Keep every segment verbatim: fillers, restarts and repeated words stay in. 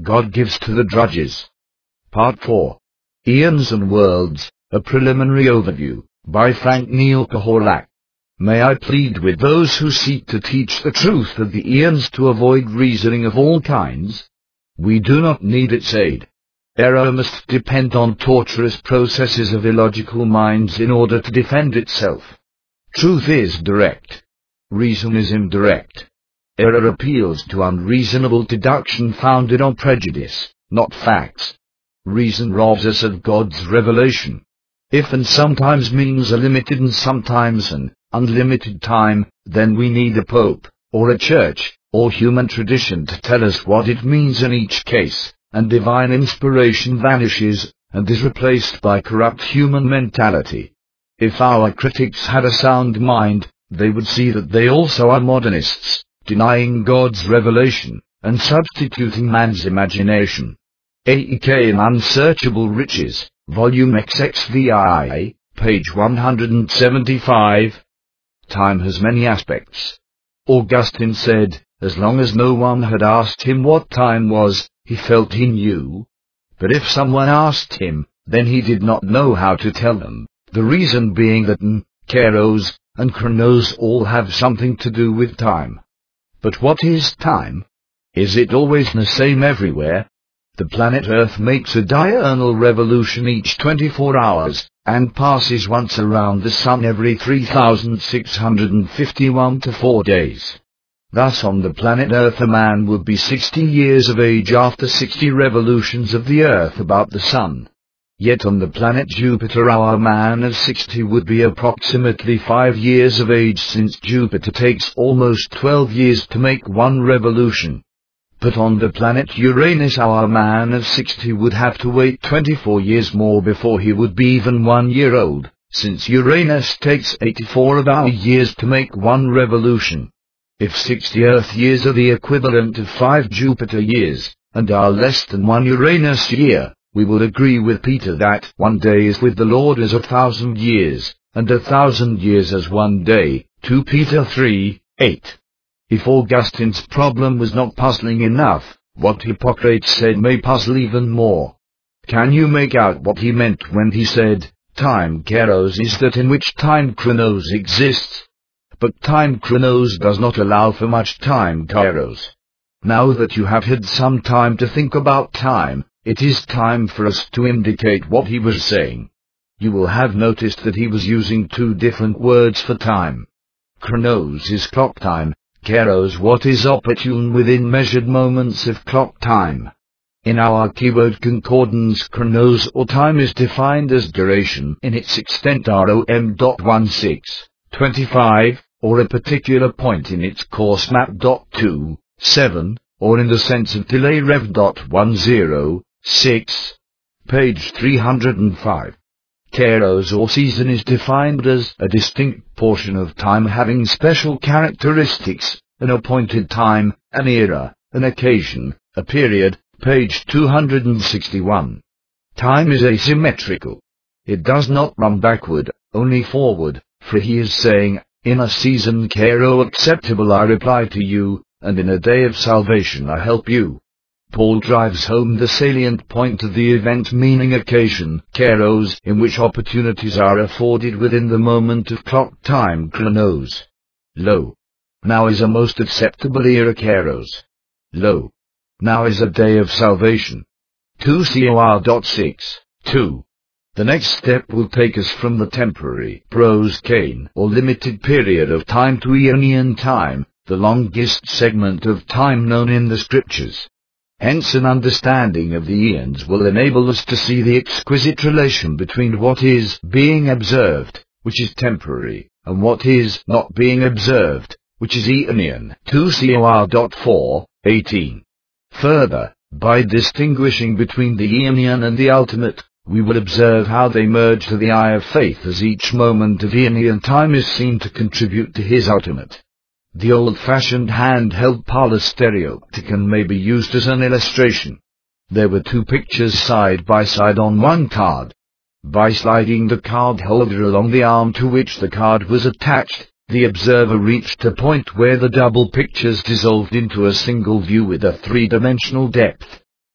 God gives to the drudges. Part four. Eons and Worlds, a Preliminary Overview, by Frank Neil Kahorlak. May I plead with those who seek to teach the truth of the eons to avoid reasoning of all kinds? We do not need its aid. Error must depend on torturous processes of illogical minds in order to defend itself. Truth is direct. Reason is indirect. Error appeals to unreasonable deduction founded on prejudice, not facts. Reason robs us of God's revelation. If and sometimes means a limited and sometimes an unlimited time, then we need a pope, or a church, or human tradition to tell us what it means in each case, and divine inspiration vanishes, and is replaced by corrupt human mentality. If our critics had a sound mind, they would see that they also are modernists, denying God's revelation, and substituting man's imagination. A E K in Unsearchable Riches, Volume X X V I, page one hundred seventy-five. Time has many aspects. Augustine said, as long as no one had asked him what time was, he felt he knew. But if someone asked him, then he did not know how to tell them, the reason being that n, kairos, and chronos all have something to do with time. But what is time? Is it always the same everywhere? The planet Earth makes a diurnal revolution each twenty-four hours, and passes once around the Sun every three thousand six hundred fifty-one to four days. Thus on the planet Earth a man would be sixty years of age after sixty revolutions of the Earth about the Sun. Yet on the planet Jupiter our man of sixty would be approximately five years of age, since Jupiter takes almost twelve years to make one revolution. But on the planet Uranus our man of sixty would have to wait twenty-four years more before he would be even one year old, since Uranus takes eighty-four of our years to make one revolution. If sixty Earth years are the equivalent of five Jupiter years, and are less than one Uranus year, we would agree with Peter that one day is with the Lord as a thousand years, and a thousand years as one day, Second Peter three, eight. If Augustine's problem was not puzzling enough, what Hippocrates said may puzzle even more. Can you make out what he meant when he said, time kairos is that in which time chronos exists? But time chronos does not allow for much time kairos. Now that you have had some time to think about time, it is time for us to indicate what he was saying. You will have noticed that he was using two different words for time. Chronos is clock time, kairos what is opportune within measured moments of clock time. In our keyword concordance, chronos or time is defined as duration in its extent rom dot sixteen twenty-five, or a particular point in its course map dot two seven, or in the sense of delay rev dot one oh six, page three hundred five. Kairos or season is defined as a distinct portion of time having special characteristics, an appointed time, an era, an occasion, a period, page two hundred sixty-one. Time is asymmetrical. It does not run backward, only forward, for he is saying, in a season kairo acceptable I reply to you, and in a day of salvation I help you. Paul drives home the salient point of the event meaning occasion, kairos, in which opportunities are afforded within the moment of clock time chronos. Lo! Now is a most acceptable era kairos. Lo! Now is a day of salvation. two Cor dot six, two. The next step will take us from the temporary, pros kane, or limited period of time to Aeonian time, the longest segment of time known in the scriptures. Hence an understanding of the eons will enable us to see the exquisite relation between what is being observed, which is temporary, and what is not being observed, which is Aeonian. two Cor dot four, eighteen. Further, by distinguishing between the Aeonian and the ultimate, we will observe how they merge to the eye of faith as each moment of Aeonian time is seen to contribute to his ultimate. The old-fashioned hand-held stereopticon may be used as an illustration. There were two pictures side by side on one card. By sliding the card holder along the arm to which the card was attached, the observer reached a point where the double pictures dissolved into a single view with a three-dimensional depth.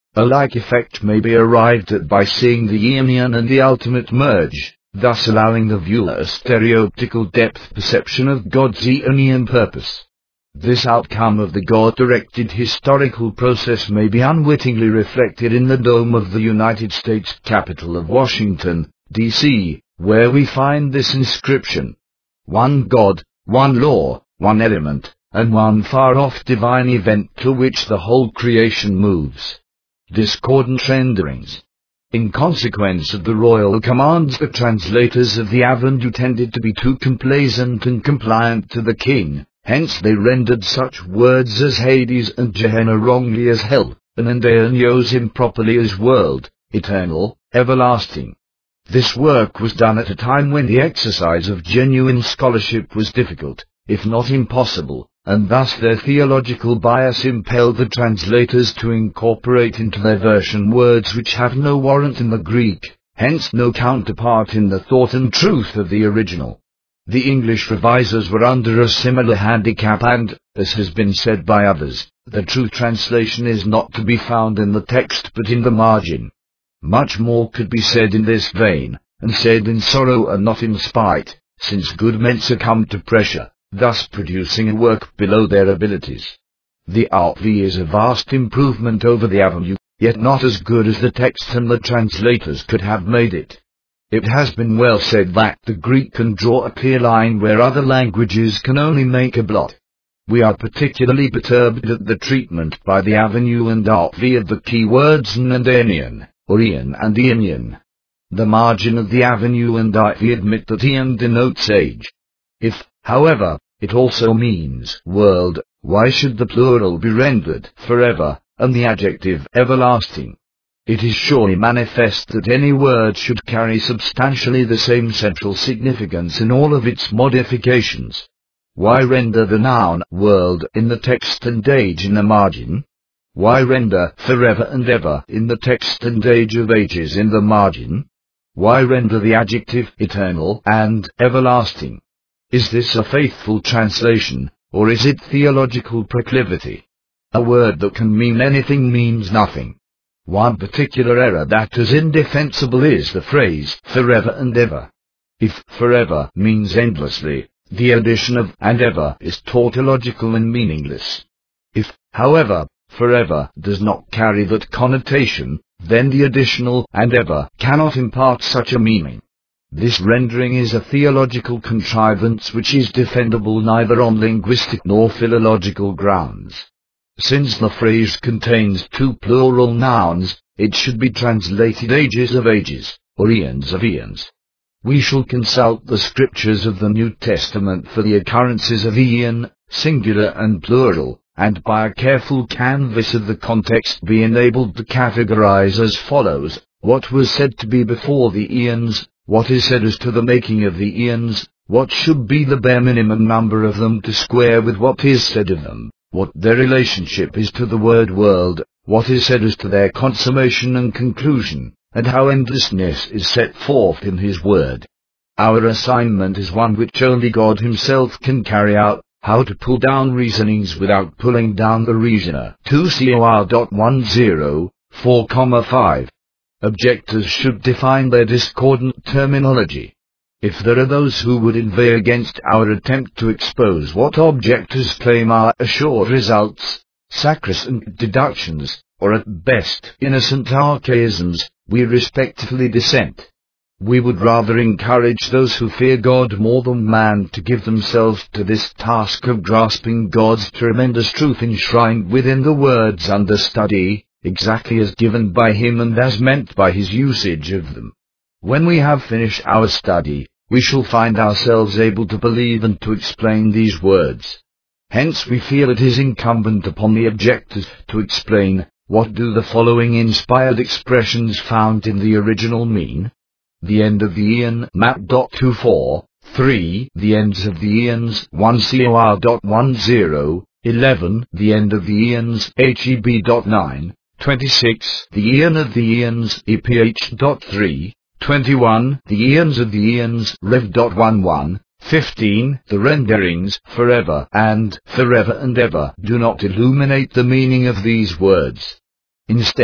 A like effect may be arrived at by seeing the Aeonian and the ultimate merge, thus allowing the viewer a stereoptical depth perception of God's Aeonian purpose. This outcome of the God-directed historical process may be unwittingly reflected in the dome of the United States Capitol of Washington, D C, where we find this inscription: one God, one law, one element, and one far-off divine event to which the whole creation moves. Discordant renderings. In consequence of the royal commands, the translators of the Avenue tended to be too complaisant and compliant to the king. Hence they rendered such words as Hades and Gehenna wrongly as hell, and Endeanios improperly as world, eternal, everlasting. This work was done at a time when the exercise of genuine scholarship was difficult, if not impossible, and thus their theological bias impelled the translators to incorporate into their version words which have no warrant in the Greek, hence no counterpart in the thought and truth of the original. The English revisers were under a similar handicap and, as has been said by others, the true translation is not to be found in the text but in the margin. Much more could be said in this vein, and said in sorrow and not in spite, since good men succumb to pressure, thus producing a work below their abilities. The R V is a vast improvement over the Avenue, yet not as good as the text and the translators could have made it. It has been well said that the Greek can draw a clear line where other languages can only make a blot. We are particularly perturbed at the treatment by the Avenue and R V of the key words n and Aeonian, or Ian and Aeonian. The margin of the Avenue and R V admit that Ian denotes age. If, however, it also means world, why should the plural be rendered forever, and the adjective everlasting? It is surely manifest that any word should carry substantially the same central significance in all of its modifications. Why render the noun world in the text and age in the margin? Why render forever and ever in the text and age of ages in the margin? Why render the adjective eternal and everlasting? Is this a faithful translation, or is it theological proclivity? A word that can mean anything means nothing. One particular error that is indefensible is the phrase forever and ever. If forever means endlessly, the addition of and ever is tautological and meaningless. If, however, forever does not carry that connotation, then the additional and ever cannot impart such a meaning. This rendering is a theological contrivance which is defendable neither on linguistic nor philological grounds. Since the phrase contains two plural nouns, it should be translated ages of ages, or eons of eons. We shall consult the scriptures of the New Testament for the occurrences of eon, singular and plural, and by a careful canvass of the context be enabled to categorize as follows: what was said to be before the eons, what is said as to the making of the eons, what should be the bare minimum number of them to square with what is said of them, what their relationship is to the word world, what is said as to their consummation and conclusion, and how endlessness is set forth in His word. Our assignment is one which only God Himself can carry out, how to pull down reasonings without pulling down the reasoner. two Cor ten, four, five. Objectors should define their discordant terminology. If there are those who would inveigh against our attempt to expose what objectors claim are assured results, sacrosanct deductions, or at best innocent archaisms, we respectfully dissent. We would rather encourage those who fear God more than man to give themselves to this task of grasping God's tremendous truth enshrined within the words under study, exactly as given by Him and as meant by His usage of them. When we have finished our study, we shall find ourselves able to believe and to explain these words. Hence we feel it is incumbent upon the objectors to explain, what do the following inspired expressions found in the original mean? The end of the eon, map twenty-four, three, the ends of the eons, one Cor ten, eleven, the end of the eons, Heb nine, twenty-six, the eon of the eons, Eph three, twenty-one, the eons of the eons, Rev eleven, fifteen, the renderings, forever and forever and ever, do not illuminate the meaning of these words. Instead,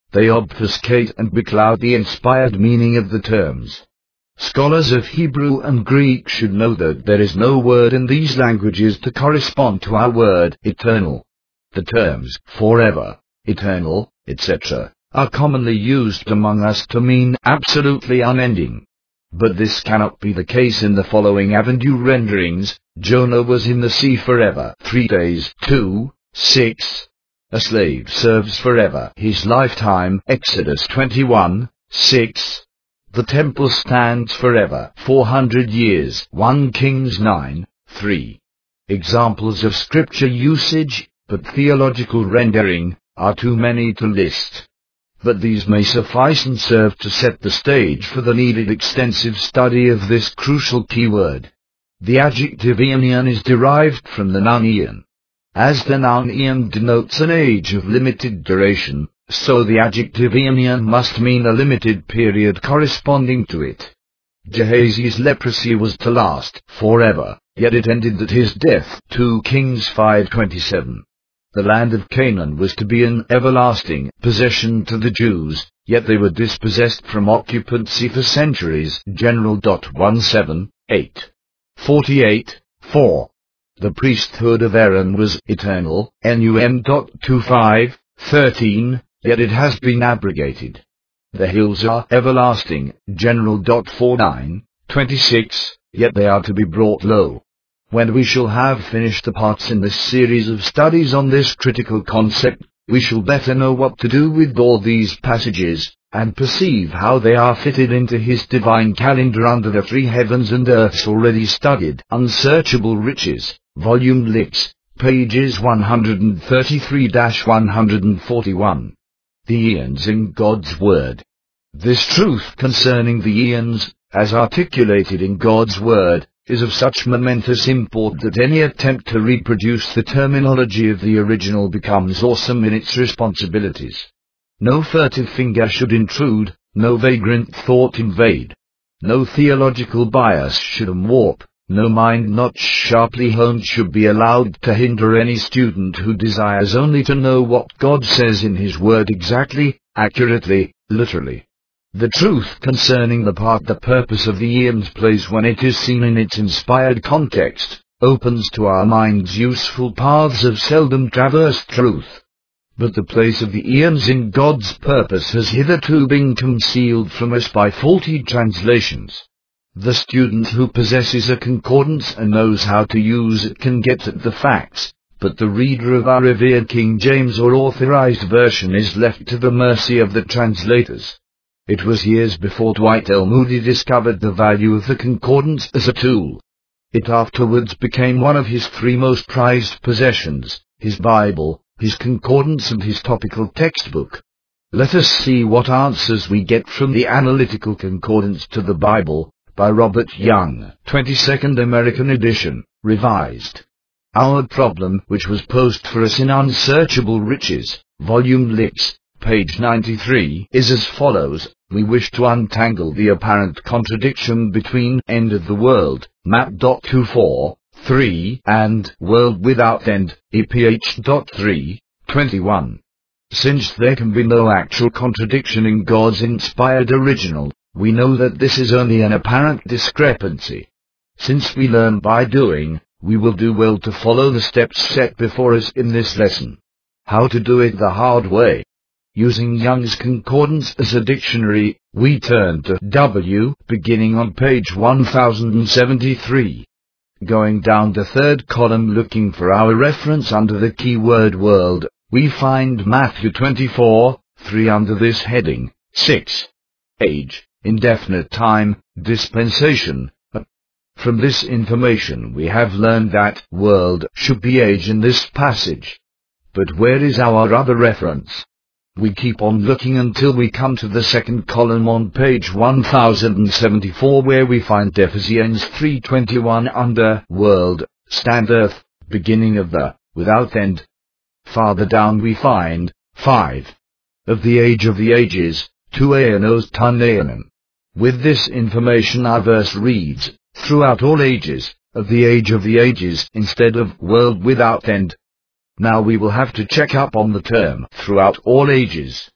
they obfuscate and becloud the inspired meaning of the terms. Scholars of Hebrew and Greek should know that there is no word in these languages to correspond to our word eternal. The terms forever, eternal, et cetera are commonly used among us to mean absolutely unending. But this cannot be the case in the following Avenue renderings. Jonah was in the sea forever, three days, two, six. A slave serves forever, his lifetime, Exodus twenty-one, six. The temple stands forever, four hundred years, First Kings nine, three. Examples of scripture usage, but theological rendering, are too many to list. But these may suffice and serve to set the stage for the needed extensive study of this crucial keyword. The adjective aeonian is derived from the noun aeon. As the noun aeon denotes an age of limited duration, so the adjective aeonian must mean a limited period corresponding to it. Gehazi's leprosy was to last forever, yet it ended at his death, Second Kings five twenty-seven. The land of Canaan was to be an everlasting possession to the Jews, yet they were dispossessed from occupancy for centuries. General one seventy-eight. forty-eight, four. The priesthood of Aaron was eternal, Num twenty-five, thirteen, yet it has been abrogated. The hills are everlasting, General forty-nine, twenty-six, yet they are to be brought low. When we shall have finished the parts in this series of studies on this critical concept, we shall better know what to do with all these passages, and perceive how they are fitted into his divine calendar under the three heavens and earths already studied. Unsearchable Riches, Volume six, pages one thirty-three to one forty-one. The Eons in God's Word. This truth concerning the eons, as articulated in God's Word, is of such momentous import that any attempt to reproduce the terminology of the original becomes awesome in its responsibilities. No furtive finger should intrude, no vagrant thought invade. No theological bias should warp, no mind not sharply honed should be allowed to hinder any student who desires only to know what God says in His Word exactly, accurately, literally. The truth concerning the part the purpose of the eons plays when it is seen in its inspired context, opens to our minds useful paths of seldom traversed truth. But the place of the eons in God's purpose has hitherto been concealed from us by faulty translations. The student who possesses a concordance and knows how to use it can get at the facts, but the reader of our revered King James or Authorized Version is left to the mercy of the translators. It was years before Dwight L. Moody discovered the value of the concordance as a tool. It afterwards became one of his three most prized possessions, his Bible, his concordance and his topical textbook. Let us see what answers we get from the Analytical Concordance to the Bible, by Robert Young, twenty-second American edition, revised. Our problem, which was posed for us in Unsearchable Riches, Volume six, page ninety-three, is as follows. We wish to untangle the apparent contradiction between end of the world, map twenty-four, three, and world without end, E P H three, twenty-one. Since there can be no actual contradiction in God's inspired original, we know that this is only an apparent discrepancy. Since we learn by doing, we will do well to follow the steps set before us in this lesson. How to do it the hard way. Using Young's Concordance as a dictionary, we turn to W, beginning on page one thousand seventy-three. Going down the third column looking for our reference under the keyword world, we find Matthew twenty-four, three under this heading. six. Age, indefinite time, dispensation. From this information we have learned that world should be age in this passage. But where is our other reference? We keep on looking until we come to the second column on page one thousand seventy-four, where we find Ephesians three twenty-one under world, stand earth, beginning of the, without end. Farther down we find, five. Of the age of the ages, two aeonos ton aeonon. With this information our verse reads, throughout all ages, of the age of the ages, instead of world without end. Now we will have to check up on the term, throughout all ages.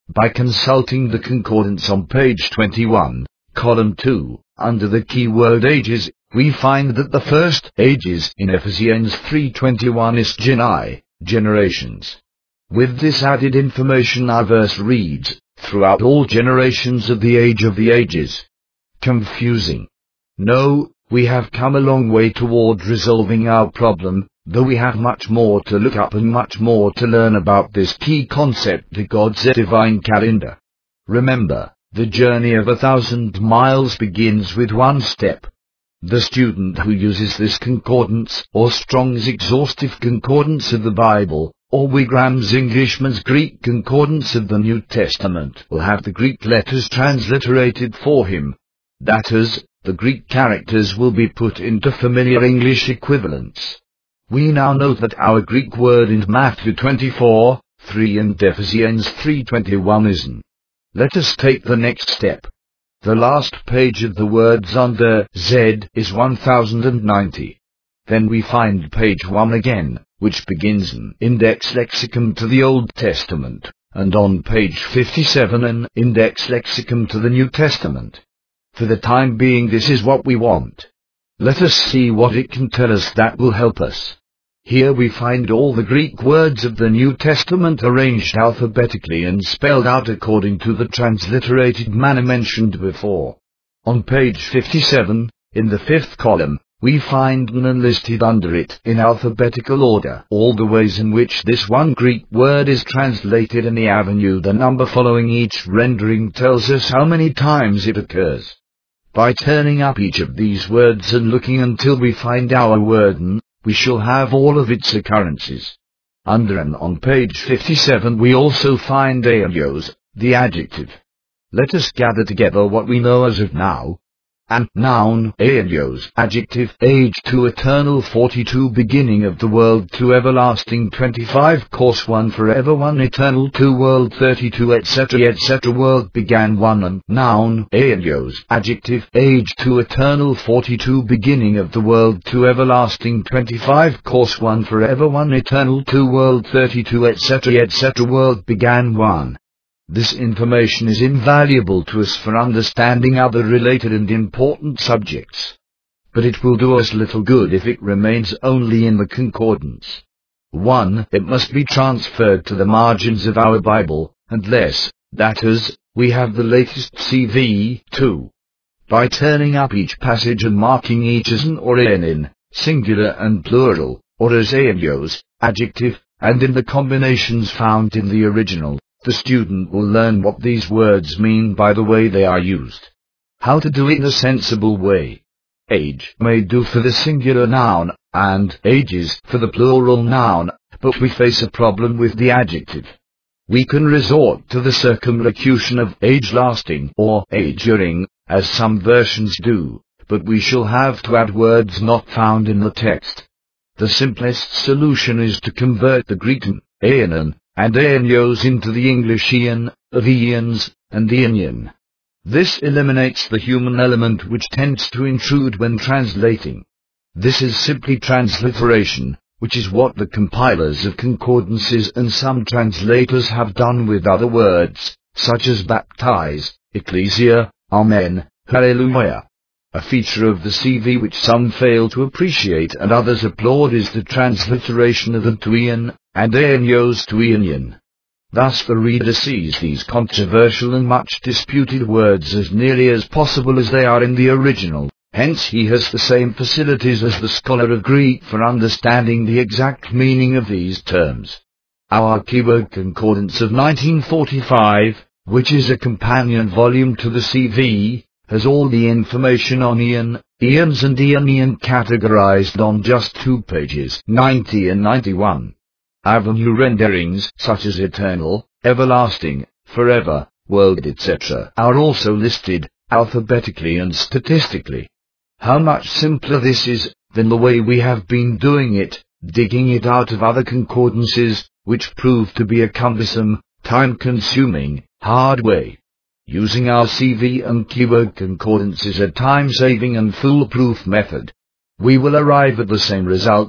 By consulting the concordance on page twenty-one, column two, under the keyword ages, we find that the first ages in Ephesians three twenty-one is genai, generations. With this added information our verse reads, throughout all generations of the age of the ages. Confusing? No, we have come a long way toward resolving our problem, though we have much more to look up and much more to learn about this key concept to God's divine calendar. Remember, the journey of a thousand miles begins with one step. The student who uses this concordance, or Strong's exhaustive concordance of the Bible, or Wigram's Englishman's Greek concordance of the New Testament, will have the Greek letters transliterated for him. That is, the Greek characters will be put into familiar English equivalents. We now know that our Greek word in Matthew twenty-four, three and Ephesians three twenty-one is N. Let us take the next step. The last page of the words under Z is one thousand ninety. Then we find page one again, which begins an index lexicon to the Old Testament, and on page fifty-seven an index lexicon to the New Testament. For the time being this is what we want. Let us see what it can tell us that will help us. Here we find all the Greek words of the New Testament arranged alphabetically and spelled out according to the transliterated manner mentioned before. On page fifty-seven, in the fifth column, we find N listed under it in alphabetical order all the ways in which this one Greek word is translated, and the avenue the number following each rendering tells us how many times it occurs. By turning up each of these words and looking until we find our word N, we shall have all of its occurrences. Under N on page fifty-seven we also find aionios, the adjective. Let us gather together what we know as of now. And noun, aionios, adjective, age to eternal forty-two, beginning of the world to everlasting twenty-five, course one, forever one, eternal two, world thirty-two, etc, etc, world began one. And noun, aionios, adjective, age to eternal forty-two, beginning of the world to everlasting twenty-five, course one, forever one, eternal two, world thirty-two, etc, etc, world began one. This information is invaluable to us for understanding other related and important subjects. But it will do us little good if it remains only in the concordance. one. It must be transferred to the margins of our Bible, unless, that is, we have the latest C V. two. By turning up each passage and marking each as an or aeonin, singular and plural, or as aionios, adjective, and in the combinations found in the original, the student will learn what these words mean by the way they are used. How to do it in a sensible way. Age may do for the singular noun, and ages for the plural noun, but we face a problem with the adjective. We can resort to the circumlocution of age-lasting or age-during, as some versions do, but we shall have to add words not found in the text. The simplest solution is to convert the Greek n, aeonon, and aionios into the English eon, of eons, and eonion. This eliminates the human element which tends to intrude when translating. This is simply transliteration, which is what the compilers of concordances and some translators have done with other words, such as baptize, ecclesia, amen, hallelujah. A feature of the C V which some fail to appreciate and others applaud is the transliteration of the to eon, and aionios to eonion. Thus the reader sees these controversial and much disputed words as nearly as possible as they are in the original, hence he has the same facilities as the scholar of Greek for understanding the exact meaning of these terms. Our Keyword Concordance of nineteen forty-five, which is a companion volume to the C V, has all the information on eon, eons and eonian categorized on just two pages, ninety and ninety-one. Avenue renderings, such as eternal, everlasting, forever, world, et cetera, are also listed, alphabetically and statistically. How much simpler this is, than the way we have been doing it, digging it out of other concordances, which prove to be a cumbersome, time-consuming, hard way. Using our C V and Keyword Concordance is a time-saving and foolproof method. We will arrive at the same results,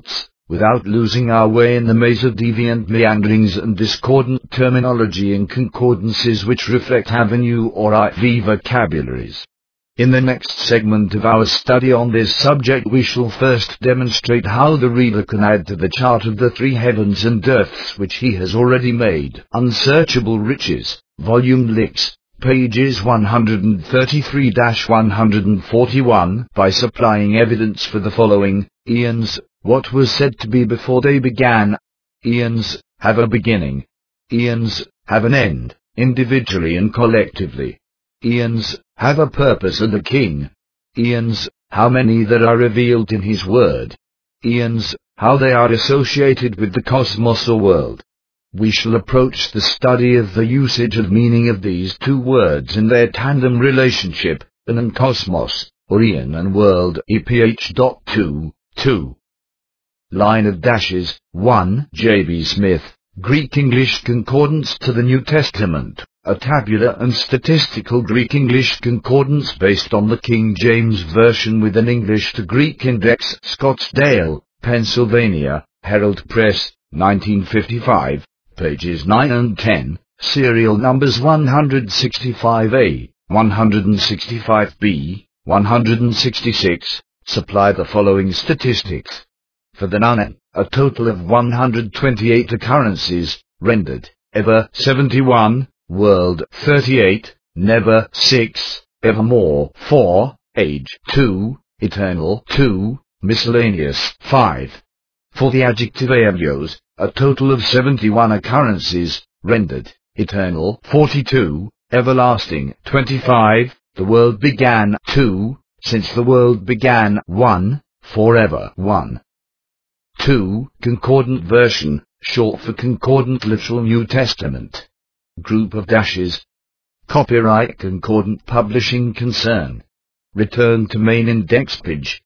without losing our way in the maze of deviant meanderings and discordant terminology and concordances which reflect Avenue or I V vocabularies. In the next segment of our study on this subject we shall first demonstrate how the reader can add to the chart of the three heavens and earths which he has already made. Unsearchable Riches, Volume Licks, pages one thirty-three to one forty-one, by supplying evidence for the following: Eons, what was said to be before they began. Eons have a beginning. Eons have an end, individually and collectively. Eons have a purpose and a king. Eons, how many that are revealed in his word. Eons, how they are associated with the cosmos or world. We shall approach the study of the usage and meaning of these two words in their tandem relationship, an and cosmos, or eon and world. E P H two, two. Line of dashes, one. J B Smith, Greek-English Concordance to the New Testament, a tabular and statistical Greek-English concordance based on the King James Version with an English to Greek index. Scottsdale, Pennsylvania, Herald Press, nineteen fifty-five, pages nine and ten, serial numbers one sixty-five A, one sixty-five B, one sixty-six, supply the following statistics. For the Nunnan, a total of one hundred twenty-eight occurrences, rendered, ever seventy-one, world thirty-eight, never six, evermore four, age two, eternal two, miscellaneous five. For the adjective Aeolios, a total of seventy-one occurrences, rendered, eternal forty-two, everlasting twenty-five, the world began two, since the world began one, forever one. two. Concordant version, short for Concordant Literal New Testament. Group of dashes. Copyright Concordant Publishing Concern. Return to main index page,